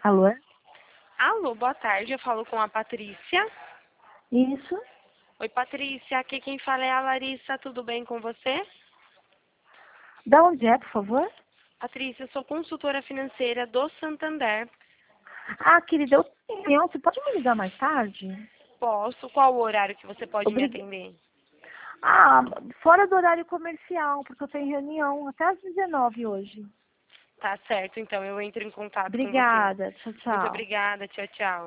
Alô? Alô, boa tarde, eu falo com a Patrícia. Isso? Oi, Patrícia, aqui quem fala é a Larissa, tudo bem com você? Da onde é, por favor? Patrícia, eu sou consultora financeira do Santander. Ah, querida, eu tenho. Você pode me ligar mais tarde? Posso? Qual o horário que você pode me Obrigada. atender? Ah, fora do horário comercial, porque eu tenho reunião até às 19 hoje. Tá certo, então eu entro em contato com você. Obrigada. Tchau, Muito tchau. obrigada, tchau, tchau.